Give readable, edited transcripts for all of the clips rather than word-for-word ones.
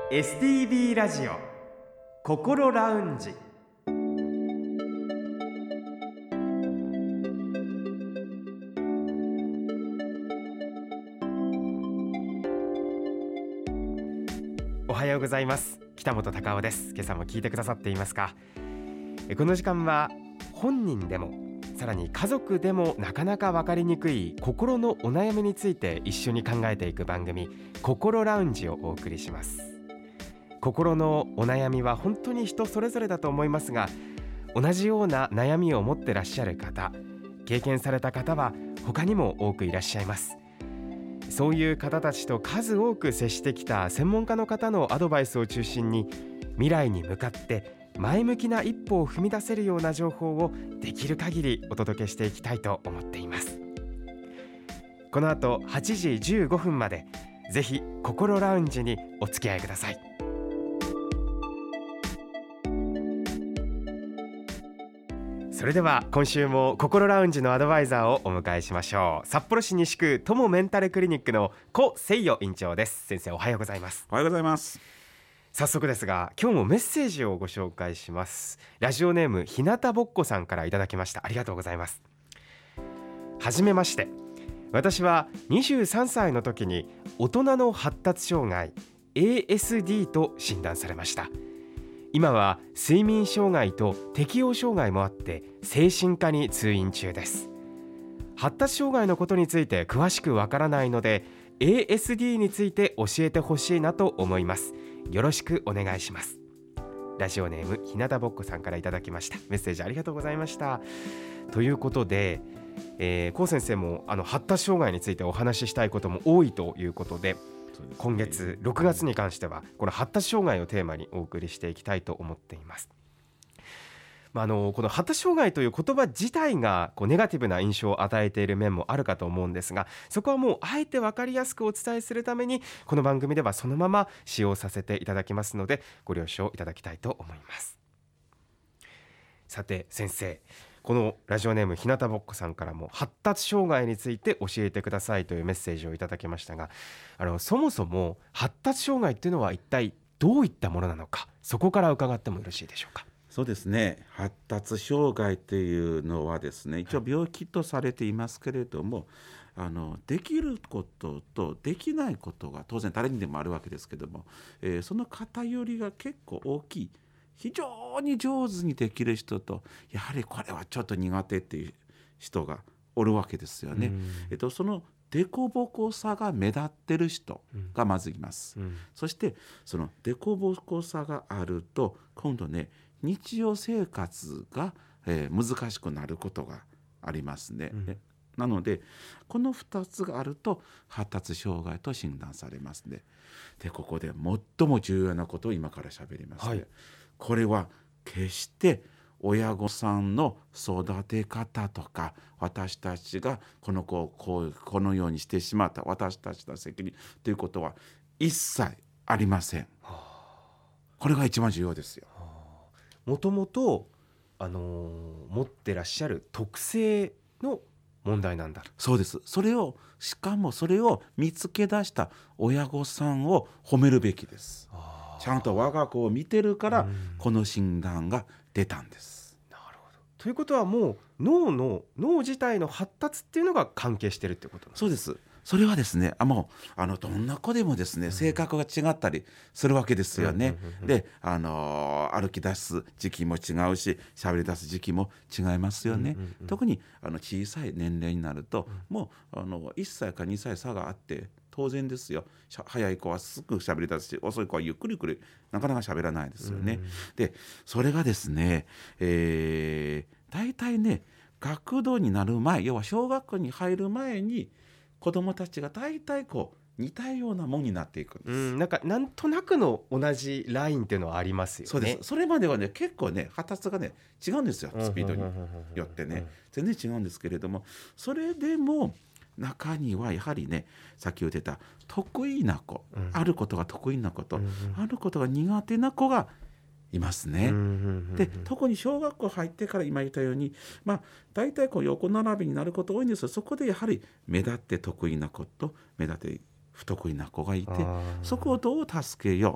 STB ラジオ心ラウンジ。おはようございます。北本隆夫です。今朝も聞いてくださっていますか？この時間は本人でもさらに家族でもなかなか分かりにくい心のお悩みについて一緒に考えていく番組、心ラウンジをお送りします。心のお悩みは本当に人それぞれだと思いますが、同じような悩みを持ってらっしゃる方、経験された方は他にも多くいらっしゃいます。そういう方たちと数多く接してきた専門家の方のアドバイスを中心に、未来に向かって前向きな一歩を踏み出せるような情報をできる限りお届けしていきたいと思っています。この後8時15分までぜひ心ラウンジにお付き合いください。それでは今週も心ラウンジのアドバイザーをお迎えしましょう。札幌市西区友メンタルクリニックの古誠代院長です。先生、おはようございます。 おはようございます。 早速ですが、今日もメッセージをご紹介します。ラジオネームひなたぼっこさんからいただきました。ありがとうございます。はじめまして。私は23歳の時に大人の発達障害 ASD と診断されました。今は睡眠障害と適応障害もあって精神科に通院中です。発達障害のことについて詳しくわからないので ASD について教えてほしいなと思います。よろしくお願いします。ラジオネームひなたぼっこさんからいただきました。メッセージありがとうございました。ということで、高先生も発達障害についてお話ししたいことも多いということで、今月6月に関してはこの発達障害をテーマにお送りしていきたいと思っています。この発達障害という言葉自体がネガティブな印象を与えている面もあるかと思うんですが、そこはもうあえて分かりやすくお伝えするためにこの番組ではそのまま使用させていただきますのでご了承いただきたいと思います。さて先生、このラジオネームひなたぼっこさんからも発達障害について教えてくださいというメッセージをいただきましたが、そもそも発達障害っていうのは一体どういったものなのか、そこから伺ってもよろしいでしょうか？ そうですね、発達障害というのはですね、一応病気とされていますけれども、できることとできないことが当然誰にでもあるわけですけども、その偏りが結構大きい、非常に上手にできる人と、やはりこれはちょっと苦手っていう人がおるわけですよね。その凸凹さが目立ってる人がまずいます。そしてその凸凹さがあると今度ね、日常生活が、難しくなることがありますね。なのでこの2つがあると発達障害と診断されますね。でここで最も重要なことを今から喋りますね。これは決して親御さんの育て方とか、私たちがこの子をこのようにしてしまった私たちの責任ということは一切ありません。これが一番重要ですよ。 もともと持ってらっしゃる特性の問題なんだ。 そうです。しかもそれを見つけ出した親御さんを褒めるべきです。ちゃんと我が子を見てるからこの診断が出たんです。 なるほど。ということはもう脳自体の発達っていうのが関係してるってことなんですか？ そうです。それはですね、もうどんな子でもですね、性格が違ったりするわけですよね。で、歩き出す時期も違うし、喋り出す時期も違いますよね。特に小さい年齢になると、もう1歳か2歳差があって当然ですよ。早い子はすぐ喋り出すし、遅い子はゆっくりなかなか喋らないですよね。で、それがですね、大体ね、学童になる前、要は小学校に入る前に子どもたちが大体似たようなものになっていくんです。 なんとなくの同じラインっていうのはありますよね。 そうです。それまではね、結構ね、発達がね違うんですよ。スピードによってね、全然違うんですけれども、それでも中にはやはりね、さっき言ってた得意な子、あることが得意な子と、あることが苦手な子がいますね。で特に小学校入ってから今言ったように、大体横並びになること多いんですよ。そこでやはり目立って得意な子と目立って不得意な子がいて、そこをどう助けよう。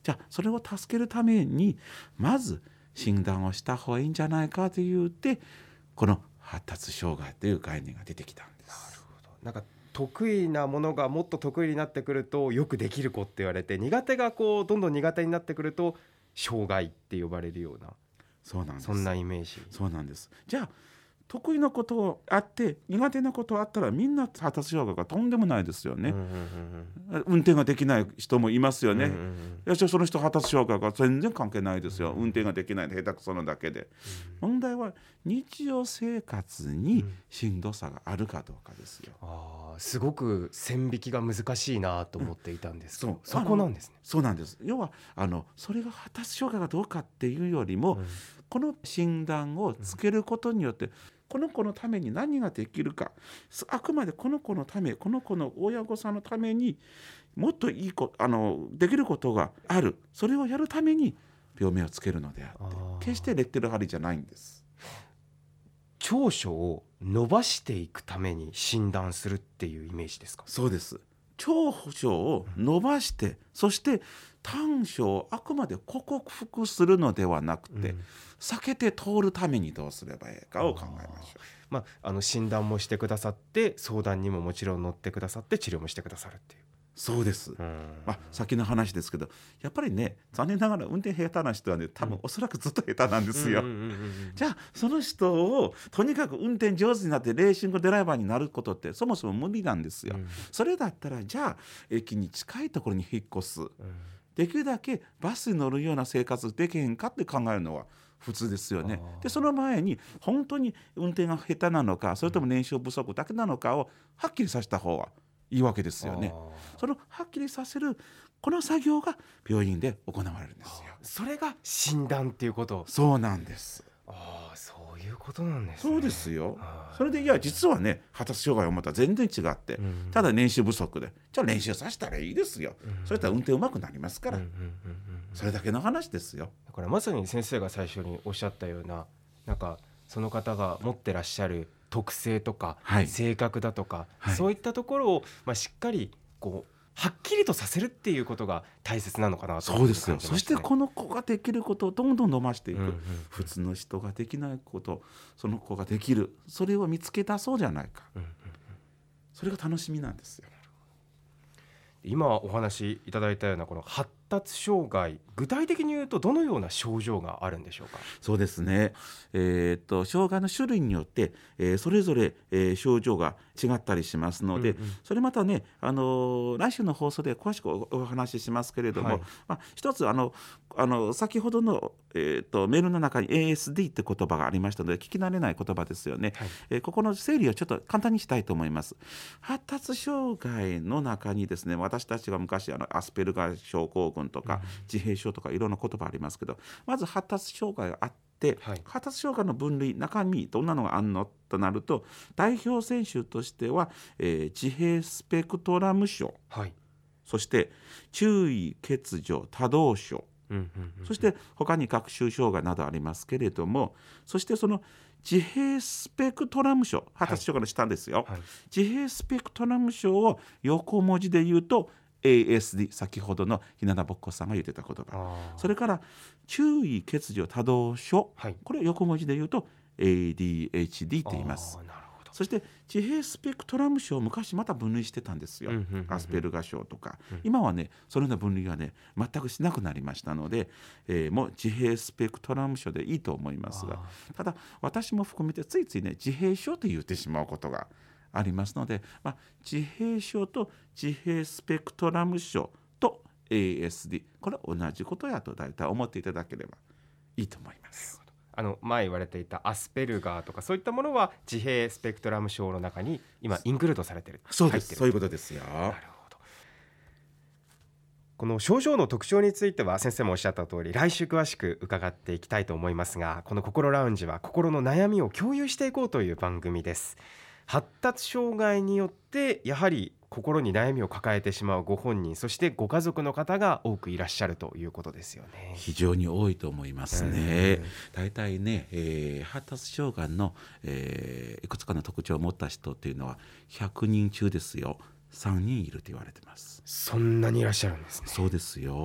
じゃあそれを助けるためにまず診断をした方がいいんじゃないかと言ってこの発達障害という概念が出てきたんです。 なんか得意なものがもっと得意になってくるとよくできる子って言われて、苦手がこうどんどん苦手になってくると障害って呼ばれるような、 そうなんです。 そんなイメージ。 そうなんです。じゃあ得意なことあって苦手なことあったらみんな発達障害がとんでもないですよね。運転ができない人もいますよね。いやその人発達障害が全然関係ないですよ。運転ができないで下手くそなだけで。問題は日常生活にしんどさがあるかどうかですよ。 すごく線引きが難しいなと思っていたんですけど、そこなんですね。 そうなんです。要はそれが発達障害がどうかっていうよりも、この診断をつけることによってこの子のために何ができるか、あくまでこの子のため、この子の親御さんのためにもっといいできることがある、それをやるために病名をつけるのであって決してレッテル貼りじゃないんです。 長所を伸ばしていくために診断するっていうイメージですか？ そうです。長所を伸ばして、そして短所をあくまで克服するのではなくて、避けて通るためにどうすればいいかを考えましょう。診断もしてくださって相談にももちろん乗ってくださって治療もしてくださるっていう。 そうです。先の話ですけどやっぱりね、残念ながら運転下手な人はね多分おそらくずっと下手なんですよ。じゃあその人をとにかく運転上手になってレーシングドライバーになることってそもそも無理なんですよ。それだったらじゃあ駅に近いところに引っ越す、できるだけバスに乗るような生活できへんかって考えるのは普通ですよね。でその前に本当に運転が下手なのか、それとも燃焼不足だけなのかをはっきりさせた方がいいわけですよね。そのはっきりさせるこの作業が病院で行われるんですよ。 それが診断っていうこと。 そうなんです。 そういうことなんですね。 そうですよ。それで実はね発達障害を持ったら全然違って、ただ練習不足でじゃあ練習させたらいいですよ。それと運転うまくなりますから、それだけの話ですよ。 だからまさに先生が最初におっしゃったような、なんかその方が持ってらっしゃる特性とか、性格だとか、そういったところを、しっかりはっきりとさせるっていうことが大切なのかなとそうですよ。そしてこの子ができることをどんどん伸ばしていく、普通の人ができないことその子ができる、それを見つけ出そうじゃないか、それが楽しみなんですよ。 今お話しいただいたようなこの発達障害、具体的に言うとどのような症状があるんでしょうか？ そうですね、障害の種類によって、それぞれ、症状が違ったりしますので、それまたね、来週の放送で詳しくお話ししますけれども、一つ先ほどの、メールの中に ASD って言葉がありましたので聞き慣れない言葉ですよね。ここの整理をちょっと簡単にしたいと思います。発達障害の中にですね、私たちが昔アスペルガー症候群とか、自閉症とかいろんな言葉ありますけど、まず発達障害があって、発達障害の分類中身どんなのがあるのとなると、代表選手としては、自閉スペクトラム症、そして注意欠如多動症、そして他に学習障害などありますけれども、そしてその自閉スペクトラム症、発達障害の下ですよ、自閉スペクトラム症を横文字で言うとASD、 先ほどの日向ぼっこさんが言ってた言葉、それから注意欠如多動症、これを横文字で言うと ADHD って言います。そして自閉スペクトラム症を昔また分類してたんですよ、アスペルガ症とか、今はねそのような分類はね全くしなくなりましたので、もう自閉スペクトラム症でいいと思いますが、ただ私も含めてついついね自閉症って言ってしまうことがありますので、自閉症と自閉スペクトラム症と ASD、 これは同じことやと大体思っていただければいいと思います。 前言われていたアスペルガーとかそういったものは自閉スペクトラム症の中に今インクルードされている。 そうです、そういうことですよ。 なるほど。この症状の特徴については先生もおっしゃった通り来週詳しく伺っていきたいと思いますが、この心ラウンジは心の悩みを共有していこうという番組です。発達障害によってやはり心に悩みを抱えてしまうご本人、そしてご家族の方が多くいらっしゃるということですよね。 非常に多いと思いますね。だいたいね、発達障害の、いくつかの特徴を持った人っていうのは100人中ですよ3人いると言われてます。 そんなにいらっしゃるんですね。 そうですよ。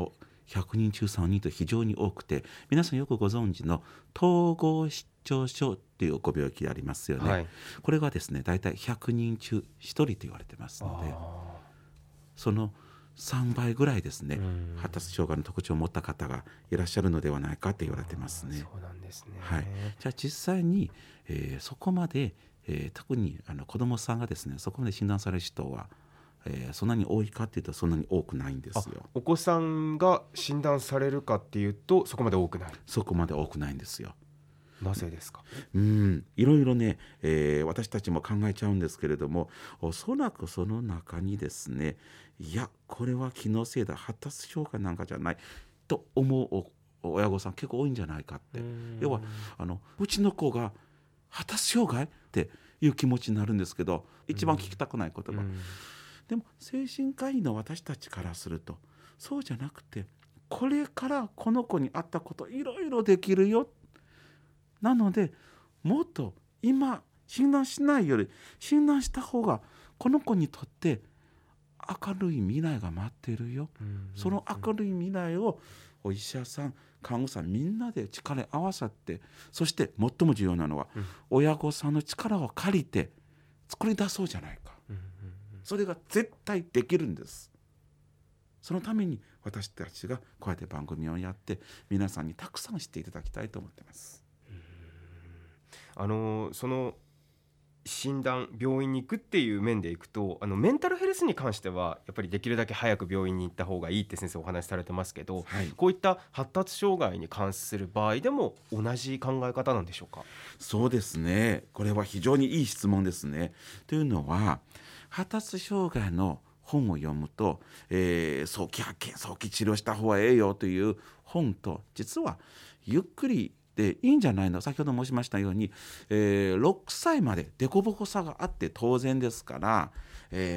100人中3人と非常に多くて、皆さんよくご存知の統合失調症っていうご病気ありますよね、 はい、 これがですねだいたい100人中1人と言われてますので、その3倍ぐらいですね、発達障害の特徴を持った方がいらっしゃるのではないかと言われてますね。 そうなんですね。 はい、じゃあ実際に、そこまで、特に子どもさんがですねそこまで診断される人は、そんなに多いかっていうとそんなに多くないんですよ。 お子さんが診断されるかっていうとそこまで多くない。 そこまで多くないんですよ。 なぜですか。 いろいろね、私たちも考えちゃうんですけれども、おそらくその中にですね、いやこれは気のせいだ、発達障害なんかじゃないと思う親御さん結構多いんじゃないかって。要はうちの子が発達障害っていう気持ちになるんですけど、一番聞きたくない言葉、でも精神科医の私たちからするとそうじゃなくて、これからこの子に合ったこといろいろできるよ、なのでもっと今診断しないより診断した方がこの子にとって明るい未来が待っているよ、その明るい未来をお医者さん看護師さんみんなで力を合わさって、そして最も重要なのは、親御さんの力を借りて作り出そうじゃないか、それが絶対できるんです。そのために私たちがこうやって番組をやって皆さんにたくさん知っていただきたいと思っています。 その診断病院に行くっていう面でいくと、メンタルヘルスに関してはやっぱりできるだけ早く病院に行った方がいいって先生お話しされてますけど、 はい、 こういった発達障害に関する場合でも同じ考え方なんでしょうか。 そうですね、これは非常にいい質問ですね。というのは発達障害の本を読むと、早期発見早期治療した方がええよという本と、実はゆっくりでいいんじゃないの、先ほど申しましたように、6歳まで凸凹さがあって当然ですから、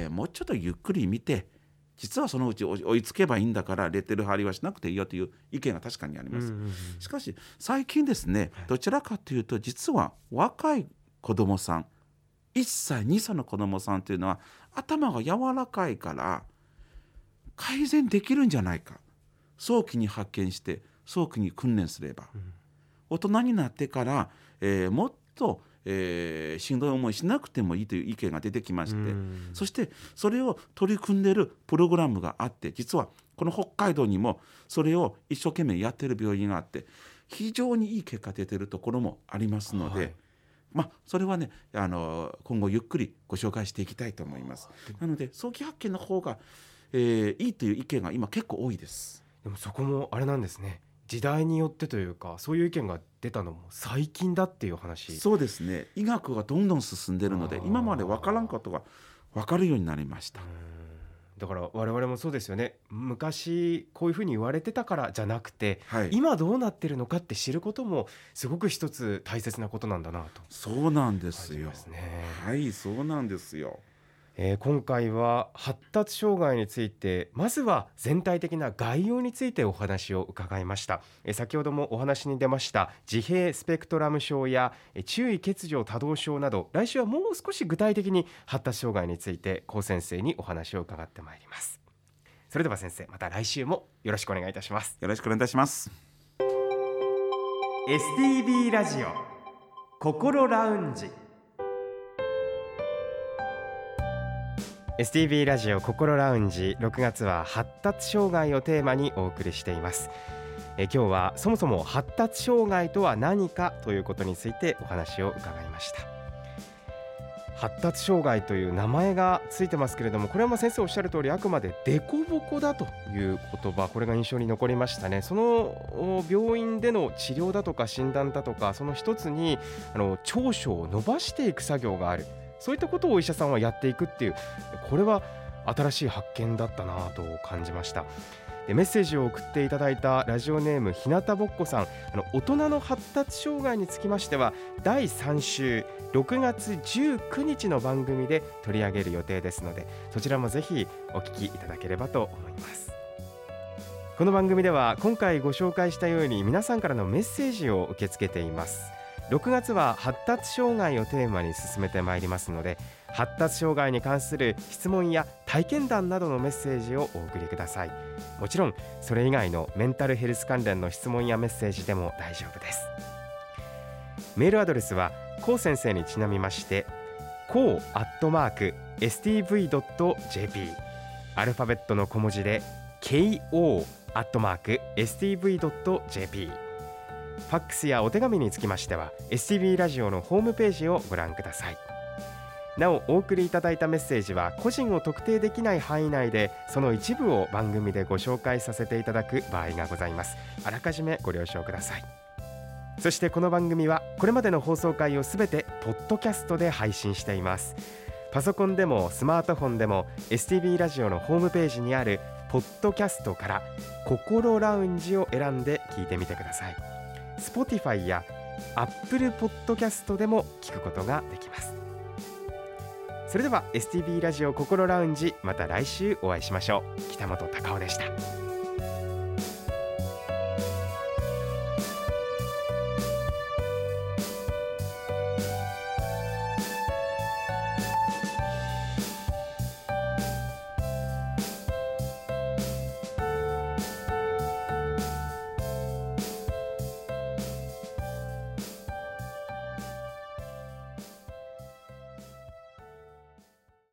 もうちょっとゆっくり見て、実はそのうち追いつけばいいんだからレッテル貼りはしなくていいよという意見が確かにあります、しかし最近ですね、どちらかというと実は若い子どもさん、1歳2歳の子どもさんというのは頭が柔らかいから改善できるんじゃないか、早期に発見して早期に訓練すれば、大人になってから、もっと、しんどい思いしなくてもいいという意見が出てきまして、そしてそれを取り組んでいるプログラムがあって、実はこの北海道にもそれを一生懸命やっている病院があって、非常にいい結果出ているところもありますので、それはね今後ゆっくりご紹介していきたいと思います。なので早期発見の方が、いいという意見が今結構多いです。 でもそこもあれなんですね、時代によってというかそういう意見が出たのも最近だっていう話。 そうですね、医学がどんどん進んでいるので今まで分からんことが分かるようになりました。 だから我々もそうですよね、昔こういうふうに言われてたからじゃなくて、 はい、 今どうなってるのかって知ることもすごく一つ大切なことなんだなと。 そうなんですよ。 はい、 そうなんですよ。 今回は発達障害について、まずは全体的な概要についてお話を伺いました。先ほどもお話に出ました自閉スペクトラム症や注意欠如多動症など、来週はもう少し具体的に発達障害について高先生にお話を伺ってまいります。それでは先生、また来週もよろしくお願いいたします。 よろしくお願いいたします。 STB ラジオ心ラウンジ。STB ラジオ心ラウンジ、6月は発達障害をテーマにお送りしています。今日はそもそも発達障害とは何かということについてお話を伺いました。発達障害という名前がついてますけれども、これは先生おっしゃる通りあくまでデコボコだという言葉、これが印象に残りましたね。その病院での治療だとか診断だとか、その一つに長所を伸ばしていく作業がある、そういったことをお医者さんはやっていくっていう、これは新しい発見だったなと感じました。でメッセージを送っていただいたラジオネームひなたぼっこさん、大人の発達障害につきましては第3週6月19日の番組で取り上げる予定ですので、そちらもぜひお聞きいただければと思います。この番組では今回ご紹介したように皆さんからのメッセージを受け付けています。6月は発達障害をテーマに進めてまいりますので、 発達障害に関する質問や体験談などのメッセージをお送りください。もちろんそれ以外のメンタルヘルス関連の質問やメッセージでも大丈夫です。メールアドレスはこう先生にちなみましてこう@stv.jp、 アルファベットの小文字で ko@stv.jp。 ファックスやお手紙につきましては STV ラジオのホームページをご覧ください。なおお送りいただいたメッセージは個人を特定できない範囲内でその一部を番組でご紹介させていただく場合がございます。あらかじめご了承ください。そしてこの番組はこれまでの放送回をすべてポッドキャストで配信しています。パソコンでもスマートフォンでも STV ラジオのホームページにあるポッドキャストから心ラウンジを選んで聞いてみてください。 Spotify や Apple ポッドキャストでも聞くことができます。それでは STV ラジオ心ラウンジ、また来週お会いしましょう。北本隆夫でした。